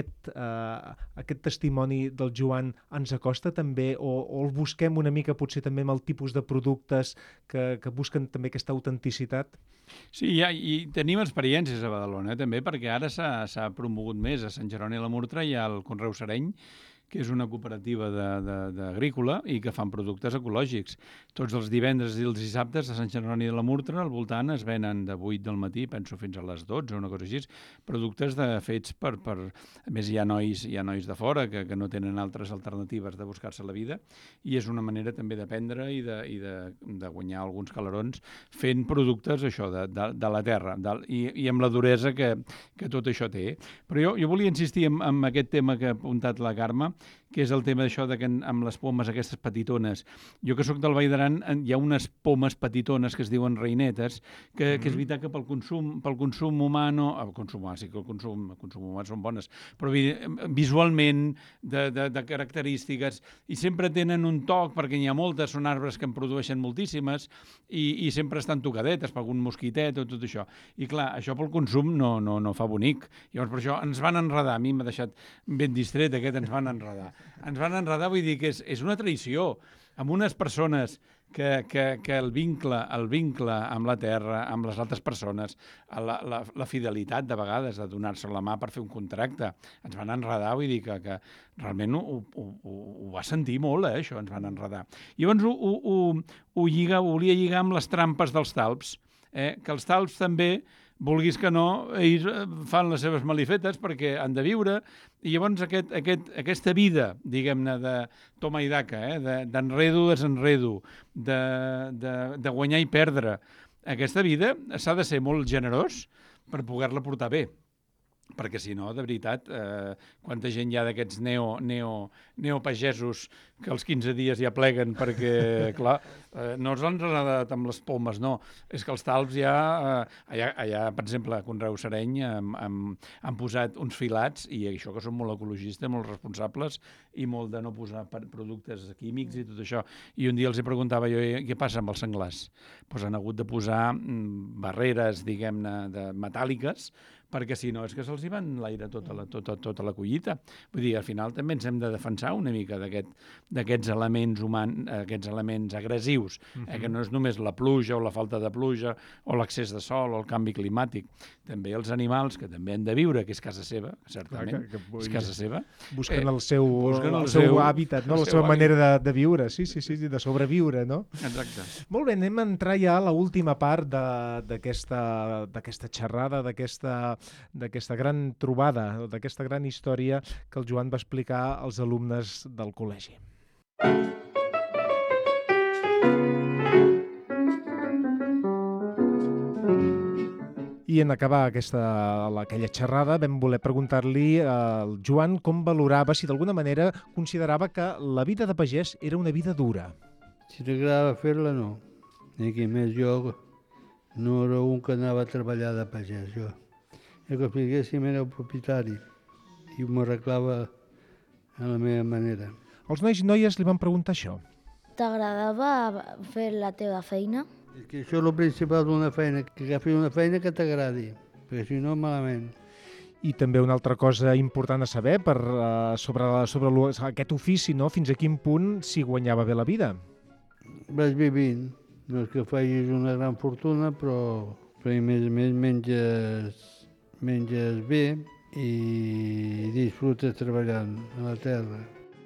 aquest testimoni del Joan ens acosta també o el busquem una mica potser també amb el tipus de productes que busquen també aquesta autenticitat? Sí, i tenim experiències a Badalona també, perquè ara s'ha promogut més. A Sant Jeroni de la Murtra hi ha el Conreu Sereny, que és una cooperativa agrícola i que fan productes ecològics. Tots els divendres i els dissabtes a Sant Jeroni de la Murtra, al voltant, es venen de 8 del matí, penso fins a les 12 o una cosa així, productes fets per... A més, hi ha nois de fora que no tenen altres alternatives de buscar-se la vida, i és una manera també d'aprendre i de guanyar alguns calarons fent productes, això, de la terra, i amb la duresa que tot això té. Però jo volia insistir en aquest tema que ha apuntat la Carme, que és el tema d'això de que amb les pomes aquestes petitones. Jo que sóc del Vall d'Aran, hi ha unes pomes petitones que es diuen reinetes, que és veritat que pel consum humà no... El consum humà, sí que el consum humà són bones, però visualment, de característiques, i sempre tenen un toc, perquè n'hi ha moltes, són arbres que en produeixen moltíssimes, i sempre estan tocadetes per algun mosquitet o tot això. I clar, això pel consum no fa bonic. Llavors, per això ens van enredar. A mi m'ha deixat ben distret aquest, ens van enredar. Ens van enredar, vull dir que és una traïció amb unes persones que el vincle amb la terra, amb les altres persones, la fidelitat de vegades de donar-se la mà per fer un contracte, ens van enredar, vull dir que realment ho va sentir molt, això, ens van enredar. Llavors ho volia lligar amb les trampes dels talps, que els talps també, vulguis que no, ells fan les seves malifetes perquè han de viure, i llavors aquesta vida, diguem-ne, de toma i daca, d'enredo, desenredo, de guanyar i perdre, aquesta vida s'ha de ser molt generós per poder-la portar bé. Perquè si no, de veritat, quanta gent hi ha d'aquests neopagesos que als 15 dies ja pleguen perquè, clar, no els han renadat amb les pomes, no. És que els talps allà, per exemple, a Conreu Sereny han posat uns filats, i això que són molt ecologistes, molt responsables, i molt de no posar productes químics i tot això. I un dia els preguntava jo, què passa amb els senglars? Doncs han hagut de posar barreres, diguem-ne, metàl·liques, perquè si no és que se'ls hi van l'aire tota la collita. Vull dir, al final també ens hem de defensar una mica d'aquests elements humans, aquests elements agressius, que no és només la pluja o la falta de pluja o l'excés de sol o el canvi climàtic. També els animals, que també han de viure, que és casa seva, certament, és casa seva. Busquen el seu hàbitat, la seva manera de viure, sí, de sobreviure, no? Exacte. Molt bé, anem a entrar ja a l'última part d'aquesta xerrada, d'aquesta gran trobada, d'aquesta gran història que el Joan va explicar als alumnes del col·legi. I en acabar aquella xerrada vam voler preguntar-li al Joan com valorava, si d'alguna manera considerava que la vida de pagès era una vida dura. Si t'agradava fer-la, no. I que més jo no era un que anava a treballar de pagès, jo. El que expliquéssim era el propietari i m'arreglava a la meva manera. Els nois i noies li van preguntar això. T'agradava fer la teva feina? És que això és el principal d'una feina, que agafis una feina que t'agradi, perquè si no, malament. I també una altra cosa important a saber sobre aquest ofici, no? Fins a quin punt s'hi guanyava bé la vida. Vas vivint, no és que facis una gran fortuna, però a més menges bé i disfrutes treballant a la terra.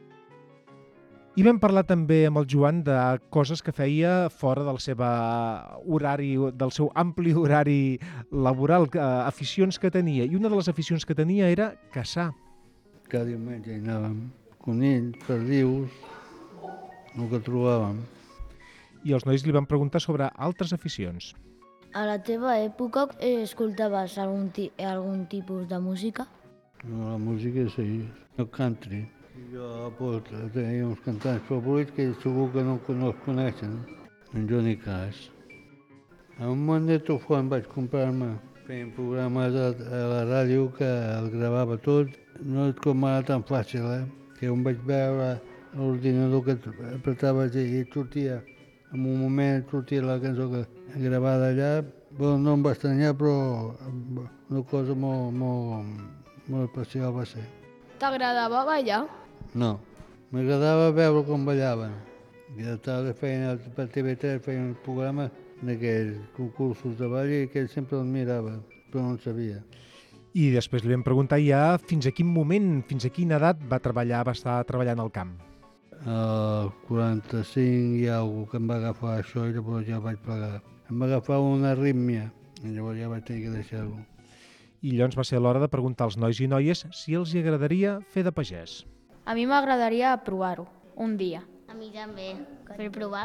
I vam parlar també amb el Joan de coses que feia fora del seu ampli horari laboral, aficions que tenia. I una de les aficions que tenia era caçar. Cada diumenge hi anàvem, conills, perdius, el que trobàvem. I els nois li van preguntar sobre altres aficions. A la teva època escoltaves algun tipus de música? No, la música sí, el country. Jo tenia uns cantants favorits que segur que no els coneixen. En Johnny Cash. A un magnetofon vaig comprar-me. Feien programes a la ràdio que el gravava tot. No és com ara tan fàcil, que on vaig veure l'ordinador que apretaves i sortia. En un moment sortia la cançó gravada allà. No em va estranyar, però una cosa molt especial va ser. T'agradava ballar? No, m'agradava veure com ballaven. Feien per TV3, feien un programa d'aquells concursos de ball i que ell sempre el mirava, però no en sabia. I després li vam preguntar ja fins a quin moment, fins a quina edat va estar treballant al camp. Al 45 hi ha algú que em va agafar això i llavors ja vaig plegar. Em va agafar una arrítmia i llavors ja vaig tenir que deixar-ho. I llavors va ser l'hora de preguntar als nois i noies si els agradaria fer de pagès. A mi m'agradaria provar-ho, un dia. A mi també, per provar.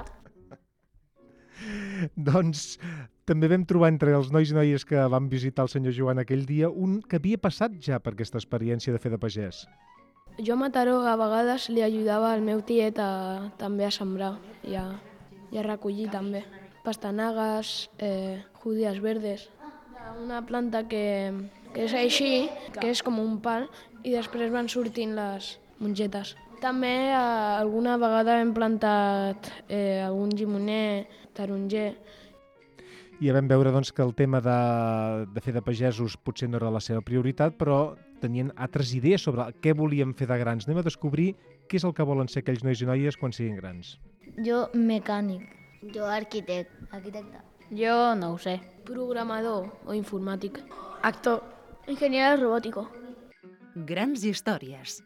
Doncs també vam trobar entre els nois i noies que van visitar el senyor Joan aquell dia un que havia passat ja per aquesta experiència de fer de pagès. Jo a Mataró a vegades li ajudava al meu tiet també a sembrar i a recollir també. Pastanagues, judías verdes. Una planta que és així, que és com un pal, i després van sortint les mongetes. També alguna vegada hem plantat algun llimoner, taronger. I ja vam veure doncs, que el tema de fer de pagesos potser no era la seva prioritat, però tenien altres idees sobre què volien fer de grans. Anem a descobrir què és el que volen ser aquells nois i noies quan siguin grans. Jo mecànic. Jo Arquitecte. Jo no ho sé. Programador o informàtic. Actor. Ingeniero robótico. Grans històries.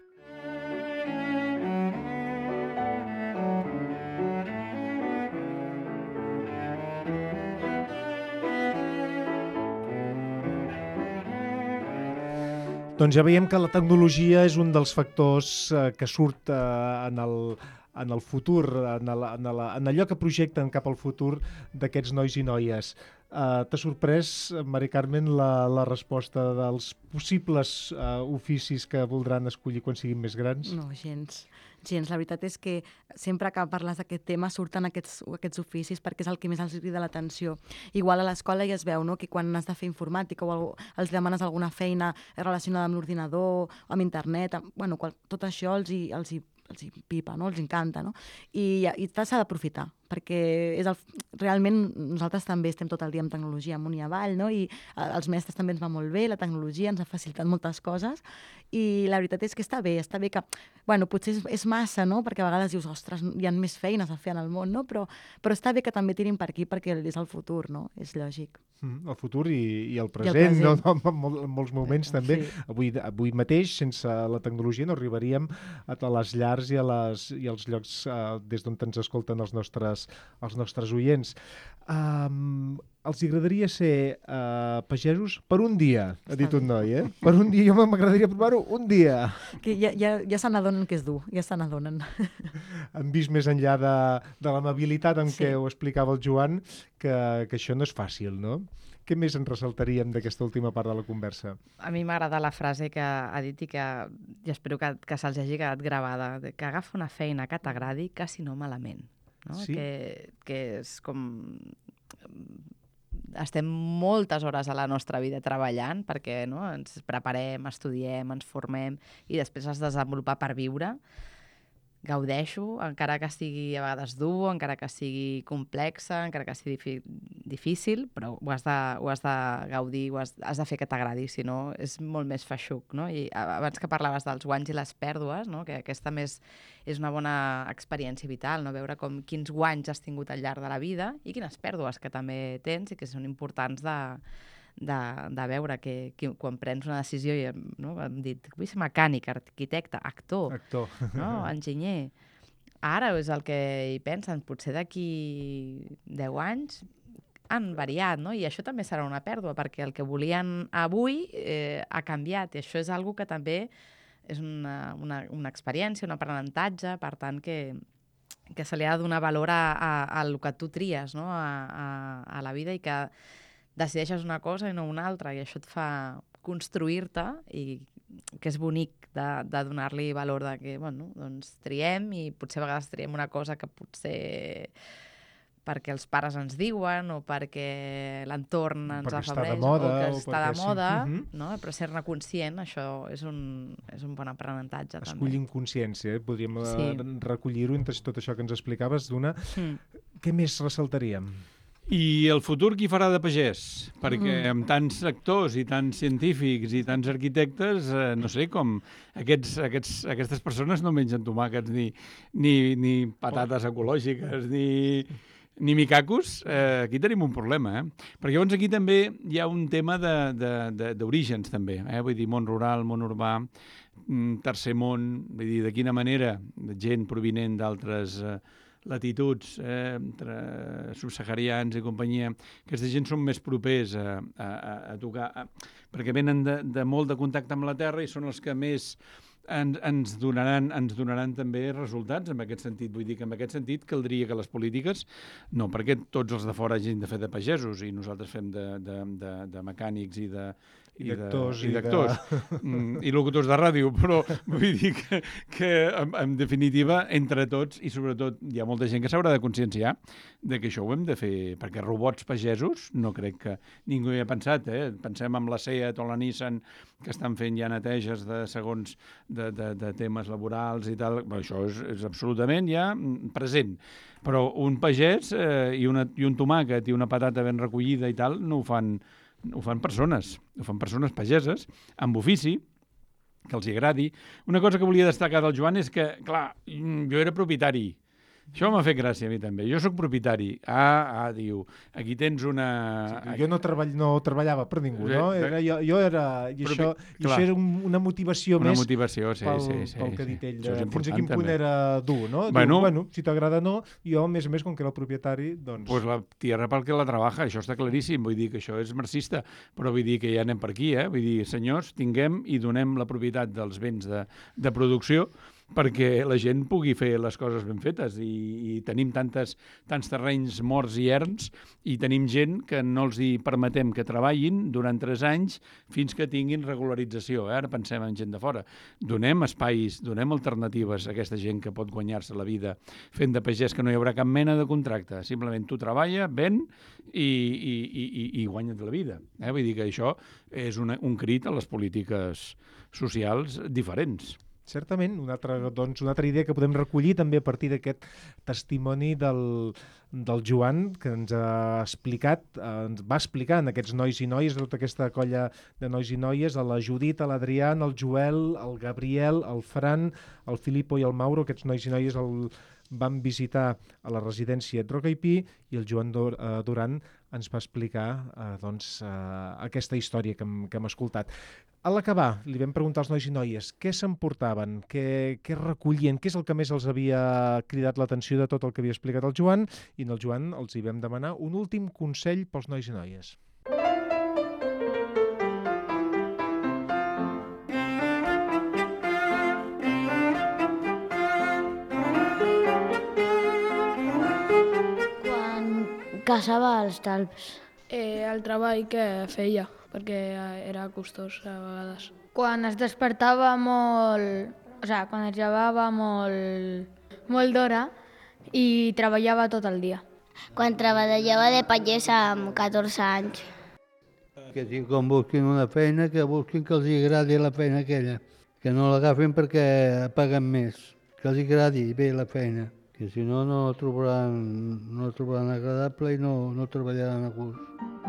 Doncs ja veiem que la tecnologia és un dels factors que surt en el futur, en allò que projecten cap al futur d'aquests nois i noies. T'ha sorprès, Mari Carmen, la resposta dels possibles oficis que voldran escollir quan siguin més grans? No, gens. La veritat és que sempre que parles d'aquest tema surten aquests oficis perquè és el que més els crida l'atenció. Igual a l'escola ja es veu, no?, que quan has de fer informàtica o els demanes alguna feina relacionada amb l'ordinador, amb internet, tot això els hi pipa, no?, els encanta, no? I s'ha d'aprofitar, perquè realment nosaltres també estem tot el dia amb tecnologia amunt i avall, no?, i els mestres també ens va molt bé, la tecnologia ens ha facilitat moltes coses, i la veritat és que està bé que, potser és massa, no?, perquè a vegades dius, ostres, hi ha més feines a fer en el món, no?, però està bé que també tirin per aquí perquè és el futur, no?, és lògic. El futur i el present, no? En molts moments també. Sí. Avui mateix, sense la tecnologia, no arribaríem a les llars i als llocs des d'on ens escolten els nostres oients. Els agradaria ser pagesos per un dia, ha dit un noi, eh? Per un dia, jo m'agradaria provar-ho un dia. Que ja se n'adonen que és dur, ja se n'adonen. Han vist més enllà de l'amabilitat amb què ho explicava el Joan, que això no és fàcil, no? Què més en ressaltaríem d'aquesta última part de la conversa? A mi m'agrada la frase que ha dit i espero que se'ls hagi quedat gravada, que agafa una feina que t'agradi, quasi no malament. No? Sí? Que és com... Estem moltes hores a la nostra vida treballant perquè ens preparem, estudiem, ens formem i després has de desenvolupar per viure. Gaudeixo, encara que sigui a vegades dur, encara que sigui complexa, encara que sigui difícil, però ho has de gaudir, has de fer que t'agradi, si no és molt més feixuc, no? I abans que parlaves dels guanys i les pèrdues, no?, que aquesta més és una bona experiència vital, no?, veure quins guanys has tingut al llarg de la vida i quines pèrdues que també tens i que són importants de veure que quan prens una decisió, hem dit, vull ser mecànic, arquitecte, actor. No? Enginyer. Ara és el que hi pensen, potser d'aquí 10 anys han variat, no? I això també serà una pèrdua, perquè el que volien avui ha canviat, i això és una que també és una experiència, un aprenentatge, per tant, que se li ha de donar valor a el que tu tries, no?, a la vida, i que decideixes una cosa i no una altra, i això et fa construir-te, i que és bonic de donar-li valor, de que, doncs triem, i potser a vegades triem una cosa que potser perquè els pares ens diuen o perquè l'entorn ens afavoreix o que està de moda, no? Però ser-ne conscient, això és un bon aprenentatge. Escollim consciència, podríem recollir-ho entre tot això que ens explicaves, Duna. Què més ressaltaríem? I el futur qui farà de pagès? Perquè amb tants actors i tants científics i tants arquitectes, no sé, com aquestes persones no mengen tomàquets ni patates ecològiques, ni micacos, aquí tenim un problema, Perquè llavors aquí també hi ha un tema d'orígens, també, Vull dir, món rural, món urbà, tercer món, vull dir, de quina manera gent provinent d'altres latituds, entre subsaharians i companyia, aquesta gent són més propers a tocar, perquè venen de molt de contacte amb la terra i són els que més ens donaran també resultats en aquest sentit. Vull dir que en aquest sentit caldria que les polítiques, no perquè tots els de fora hagin de fer de pagesos i nosaltres fem de mecànics i d'actors i locutors de ràdio, però vull dir que en definitiva, entre tots, i sobretot hi ha molta gent que s'haurà de conscienciar de que això ho hem de fer, perquè robots pagesos no crec que ningú hi ha pensat, Pensem en la Seat o la Nissan, que estan fent ja neteges de segons de temes laborals i tal. Però això és absolutament ja present. Però un pagès i un tomàquet i una patata ben recollida i tal no ho fan persones, pageses, amb ofici, que els agradi. Una cosa que volia destacar del Joan és que, clar, jo era propietari. Això m'ha fet gràcia a mi també. Jo sóc propietari. Diu, aquí tens una... Sí, jo no treballava per ningú, no? Jo era... I això era una motivació més... Una motivació, sí. Pel que ha dit ell. Fins a quin punt era dur, no? Bueno, si t'agrada no, jo, a més, com que era el propietari, doncs... Pues la tierra pel que la trabaja, això està claríssim. Vull dir que això és marxista, però vull dir que ja anem per aquí, Vull dir, senyors, tinguem i donem la propietat dels béns de producció perquè la gent pugui fer les coses ben fetes i tenim tants terrenys morts i erms i tenim gent que no els hi permetem que treballin durant 3 anys fins que tinguin regularització. Ara pensem en gent de fora. Donem espais, donem alternatives a aquesta gent que pot guanyar-se la vida fent de pagès, que no hi haurà cap mena de contracte. Simplement tu treballa, ven i guanya't la vida. Vull dir que això és un crit a les polítiques socials diferents. Certament, una altra idea que podem recollir també a partir d'aquest testimoni del Joan, que ens ha explicat, ens va explicar en aquests nois i noies, tota aquesta colla de nois i noies, a la Judit, a l'Adrián, el Joel, el Gabriel, el Fran, el Filippo i el Mauro. Aquests nois i noies el van visitar a la residència Roca i Pi i el Joan Duran ens va explicar aquesta història que hem escoltat. A l'acabar, li vam preguntar als nois i noies què s'emportaven, què recollien, què és el que més els havia cridat l'atenció de tot el que havia explicat el Joan, i en el Joan els hi vam demanar un últim consell pels nois i noies. Caçava els talps. El treball que feia, perquè era costós a vegades. Quan es despertava molt... quan es llevava molt d'hora i treballava tot el dia. Quan treballava de pagès amb 14 anys. Que si quan busquin una feina, que busquin que els agradi la feina aquella. Que no l'agafin perquè paguen més. Que els agradi bé la feina. Que si no, no trobaran agradable i no treballaran a gust.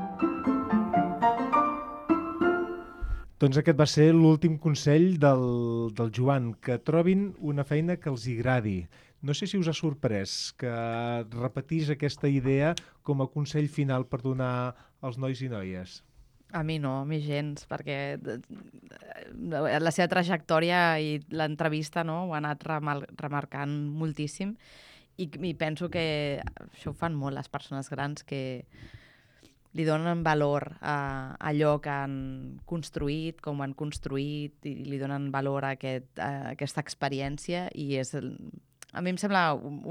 Doncs aquest va ser l'últim consell del Joan, que trobin una feina que els agradi. No sé si us ha sorprès que repetís aquesta idea com a consell final per donar als nois i noies. A mi no, a mi gens, perquè la seva trajectòria i l'entrevista ho ha anat remarcant moltíssim i penso que això ho fan molt les persones grans, que li donen valor a allò que han construït, com ho han construït, i li donen valor a aquesta experiència, i a mi em sembla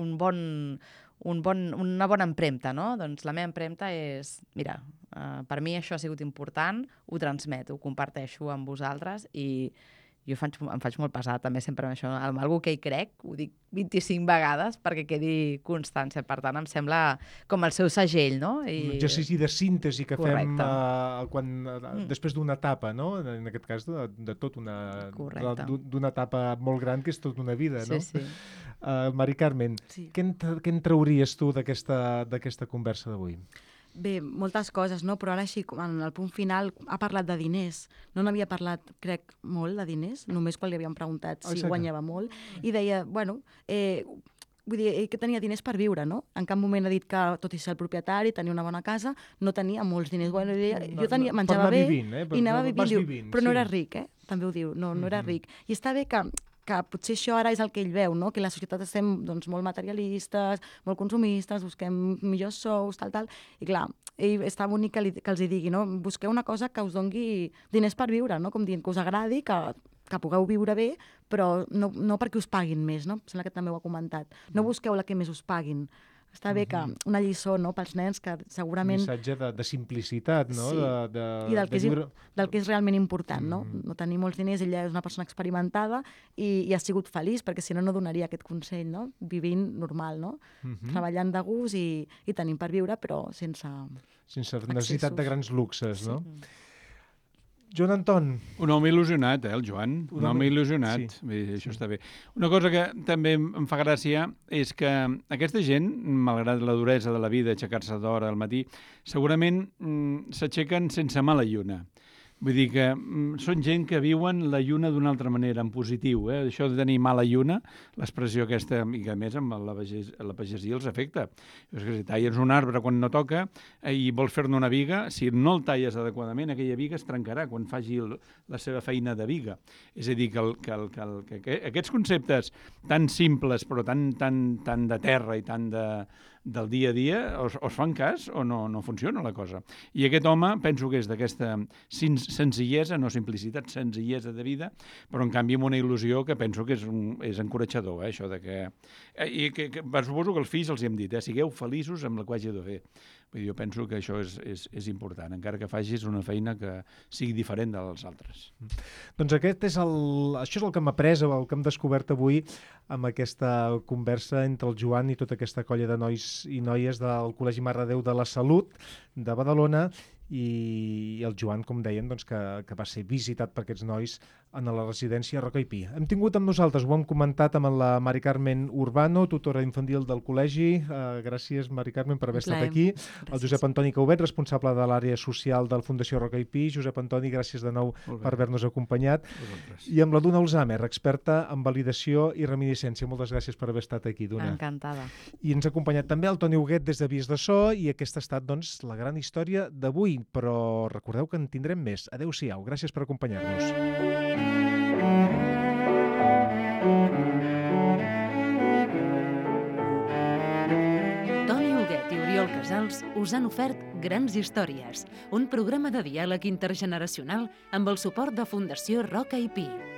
una bona empremta, no? Doncs la meva empremta és, mira, per mi això ha sigut important, ho transmeto, ho comparteixo amb vosaltres i jo em faig molt pesat també sempre amb això, amb algú que hi crec, ho dic 25 vegades perquè quedi constància. Per tant, em sembla com el seu segell, no? Un exercici de síntesi que fem després d'una etapa, no? En aquest cas, d'una etapa molt gran que és tota una vida, no? Sí. Mari Carmen, què en trauries tu d'aquesta conversa d'avui? Bé, moltes coses, no? Però ara així, en el punt final, ha parlat de diners. No n'havia parlat, crec, molt de diners, només quan li havíem preguntat si guanyava molt. I deia, vull dir, ell que tenia diners per viure, no? En cap moment ha dit que, tot i ser el propietari, tenia una bona casa, no tenia molts diners. Jo menjava bé i anava vivint, però no era ric, també ho diu, no era ric. I està bé que potser això ara és el que ell veu, no? Que la societat estem molt materialistes, molt consumistes, busquem millors sous, tal, i clar, ell està bonic que els hi digui, no? Busqueu una cosa que us doni diners per viure, no? Com dient que us agradi, que pugueu viure bé, però no perquè us paguin més, no? Sembla que també ho ha comentat. No busqueu la que més us paguin, Està bé que una lliçó, no?, pels nens que segurament... Un missatge de simplicitat, no? Sí, i del que és realment important, no? No tenir molts diners, ella és una persona experimentada i ha sigut feliç, perquè si no, no donaria aquest consell, no? Vivint normal, no? Treballant de gust i tenint per viure, però sense necessitat de grans luxes, no? Joan Anton. Un home il·lusionat, el Joan. Un home il·lusionat. Sí. Bé, això està bé. Una cosa que també em fa gràcia és que aquesta gent, malgrat la duresa de la vida, aixecar-se d'hora al matí, segurament s'aixequen sense mala lluna. Vull dir que són gent que viuen la lluna d'una altra manera, en positiu. Això de tenir mala lluna, l'expressió aquesta, i que a més amb la pagesia els afecta. És que si talles un arbre quan no toca i vols fer-ne una viga, si no el talles adequadament, aquella viga es trencarà quan faci la seva feina de viga. És a dir, que aquests conceptes tan simples però tan de terra i tan del dia a dia, o es fan cas o no funciona la cosa. I aquest home, penso que és d'aquesta senzillesa, no simplicitat, senzillesa de vida, però en canvi amb una il·lusió que penso que és encoratjador, això de que... I que suposo que els fills els hem dit, sigueu feliços amb la que hagi de fer. Vull dir, jo penso que això és important, encara que facis una feina que sigui diferent dels altres. Doncs això és el que hem après, el que hem descobert avui amb aquesta conversa entre el Joan i tota aquesta colla de nois i noies del Col·legi Mare de Déu de la Salut de Badalona, i el Joan, com deien, doncs, que va ser visitat per aquests nois en la residència Roca i Pi. Hem tingut amb nosaltres, ho hem comentat amb la Mari Carmen Urbano, tutora infantil del col·legi. Gràcies, Mari Carmen, per haver estat aquí. Gràcies. El Josep Antoni Caubet, responsable de l'àrea social del Fundació Roca i Pi. Josep Antoni, gràcies de nou per haver-nos acompanyat. I amb la Duna Alzheimer, experta en validació i reminiscència. Moltes gràcies per haver estat aquí, Duna. Encantada. I ens ha acompanyat també el Toni Huguet des de Vies de So, i aquesta ha estat, doncs, la gran història d'avui. Però recordeu que en tindrem més. Adéu-siau. Gràcies per acompanyar-nos. Toni Huguet i Oriol Casals us han ofert Grans Històries, un programa de diàleg intergeneracional amb el suport de Fundació Roca i Pi.